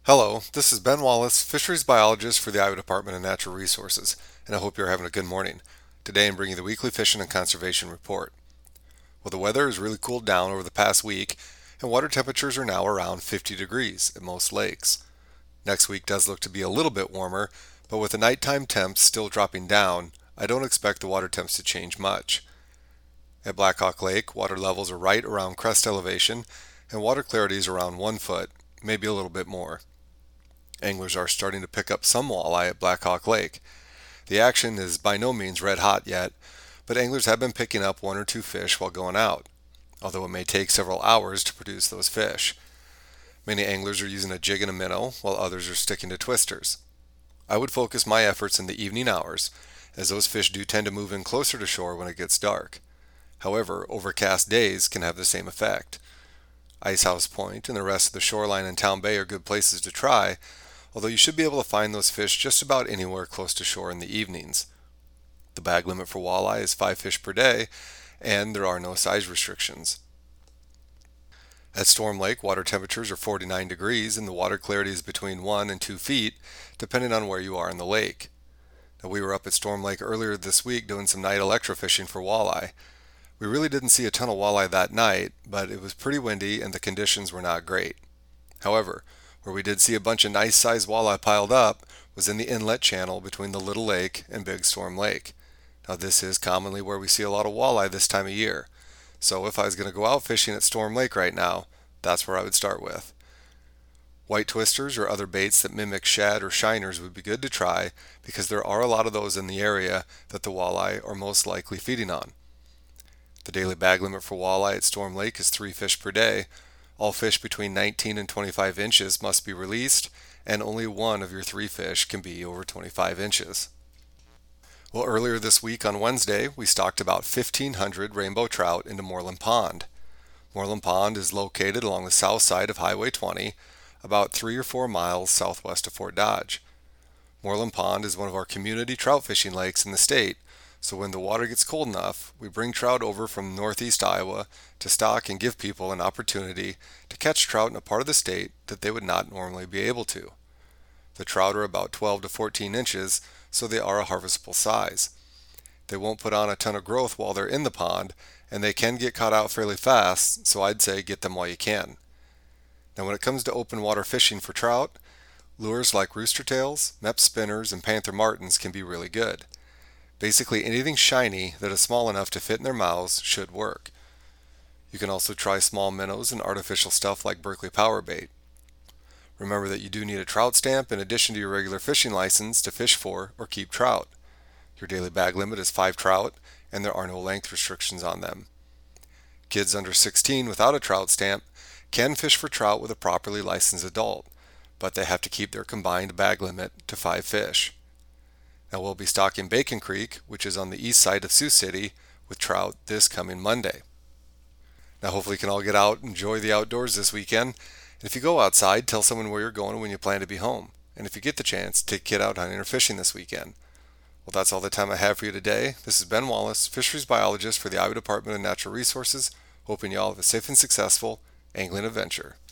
Hello, this is Ben Wallace, Fisheries Biologist for the Iowa Department of Natural Resources, and I hope you're having a good morning. Today I'm bringing the weekly Fishing and Conservation Report. Well, the weather has really cooled down over the past week, and water temperatures are now around 50 degrees at most lakes. Next week does look to be a little bit warmer, but with the nighttime temps still dropping down, I don't expect the water temps to change much. At Blackhawk Lake, water levels are right around crest elevation, and water clarity is around 1 foot, maybe a little bit more. Anglers are starting to pick up some walleye at Blackhawk Lake. The action is by no means red hot yet, but anglers have been picking up one or two fish while going out, although it may take several hours to produce those fish. Many anglers are using a jig and a minnow, while others are sticking to twisters. I would focus my efforts in the evening hours, as those fish do tend to move in closer to shore when it gets dark. However, overcast days can have the same effect. Icehouse Point and the rest of the shoreline and Town Bay are good places to try, although you should be able to find those fish just about anywhere close to shore in the evenings. The bag limit for walleye is 5 fish per day, and there are no size restrictions. At Storm Lake, water temperatures are 49 degrees and the water clarity is between 1 and 2 feet, depending on where you are in the lake. Now, we were up at Storm Lake earlier this week doing some night electrofishing for walleye. We really didn't see a ton of walleye that night, but it was pretty windy and the conditions were not great. However, where we did see a bunch of nice sized walleye piled up was in the inlet channel between the Little Lake and Big Storm Lake. Now, this is commonly where we see a lot of walleye this time of year. So if I was going to go out fishing at Storm Lake right now, that's where I would start with. White twisters or other baits that mimic shad or shiners would be good to try because there are a lot of those in the area that the walleye are most likely feeding on. The daily bag limit for walleye at Storm Lake is 3 fish per day. All fish between 19 and 25 inches must be released, and only one of your 3 fish can be over 25 inches. Well, earlier this week on Wednesday, we stocked about 1,500 rainbow trout into Moreland Pond. Moreland Pond is located along the south side of Highway 20, about 3 or 4 miles southwest of Fort Dodge. Moreland Pond is one of our community trout fishing lakes in the state, so when the water gets cold enough, we bring trout over from northeast Iowa to stock and give people an opportunity to catch trout in a part of the state that they would not normally be able to. The trout are about 12 to 14 inches, so they are a harvestable size. They won't put on a ton of growth while they're in the pond, and they can get caught out fairly fast, so I'd say get them while you can. Now, when it comes to open water fishing for trout, lures like rooster tails, Mepps spinners, and panther martins can be really good. Basically, anything shiny that is small enough to fit in their mouths should work. You can also try small minnows and artificial stuff like Berkley Power Bait. Remember that you do need a trout stamp in addition to your regular fishing license to fish for or keep trout. Your daily bag limit is 5 trout, and there are no length restrictions on them. Kids under 16 without a trout stamp can fish for trout with a properly licensed adult, but they have to keep their combined bag limit to 5 fish. Now, we'll be stocking Bacon Creek, which is on the east side of Sioux City, with trout this coming Monday. Now, hopefully you can all get out and enjoy the outdoors this weekend. And if you go outside, tell someone where you're going when you plan to be home. And if you get the chance, take a kid out hunting or fishing this weekend. Well, that's all the time I have for you today. This is Ben Wallace, Fisheries Biologist for the Iowa Department of Natural Resources, hoping you all have a safe and successful angling adventure.